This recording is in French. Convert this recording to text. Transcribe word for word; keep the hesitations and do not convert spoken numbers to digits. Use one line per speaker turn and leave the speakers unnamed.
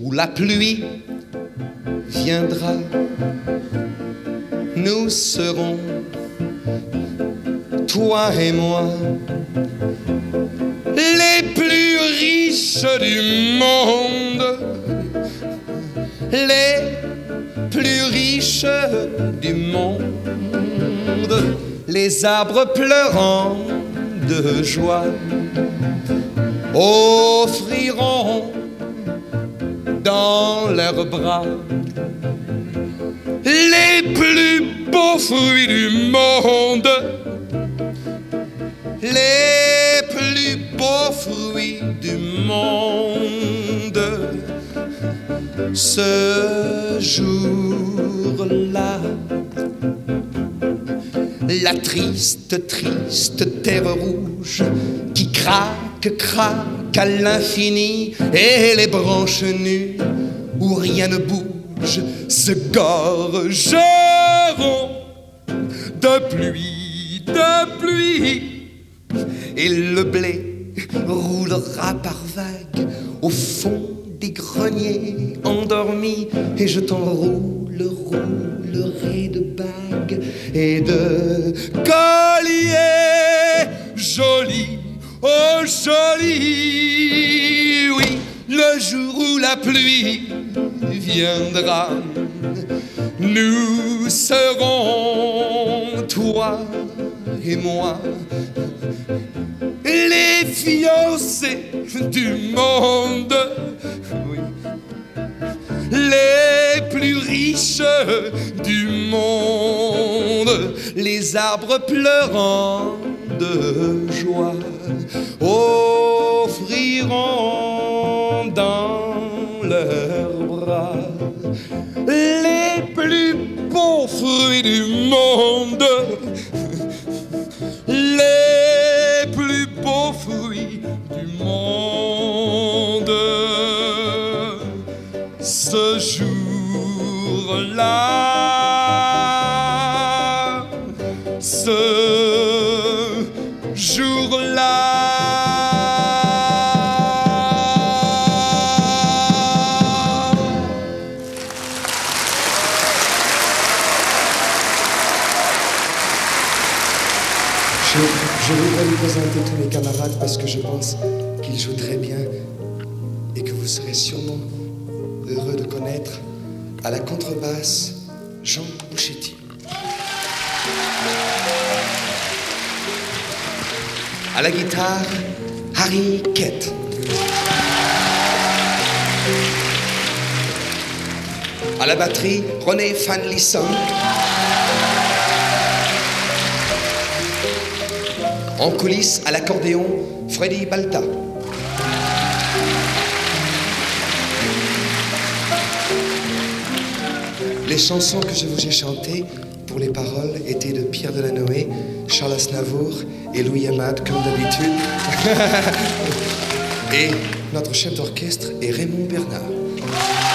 où la pluie viendra, nous serons, toi et moi, les plus riches du monde, les plus riches du monde, les arbres pleurant de joie offriront dans leurs bras les plus beaux fruits du monde, les plus beaux fruits du monde. Ce jour-là, la triste, triste terre rouge qui craque, craque à l'infini, et les branches nues où rien ne bouge se gorgeront de pluie, de pluie, et le blé roulera par vagues au fond des greniers endormis, et je t'enroule, roulerai de bagues et de colliers jolis, oh jolis. Oui, le jour où la pluie viendra, nous serons, toi et moi, les fiancés du monde. Oui. Les plus riches du monde, les arbres pleurant de joie offriront dans leurs bras les plus beaux fruits du monde, les plus beaux fruits du monde. Ce jour-là, ce jour-là.
Je, je voudrais vous présenter tous mes camarades parce que je pense qu'ils jouent très bien et que vous serez sûrement heureux de connaître. À la contrebasse, Jean Bouchetti.
À la guitare, Harry Kett. À la batterie, René Van Lissang. En coulisses, à l'accordéon, Freddy Balta.
Les chansons que je vous ai chantées pour les paroles étaient de Pierre Delanoë, Charles Aznavour et Louis Amade, comme d'habitude. Et notre chef d'orchestre est Raymond Bernard.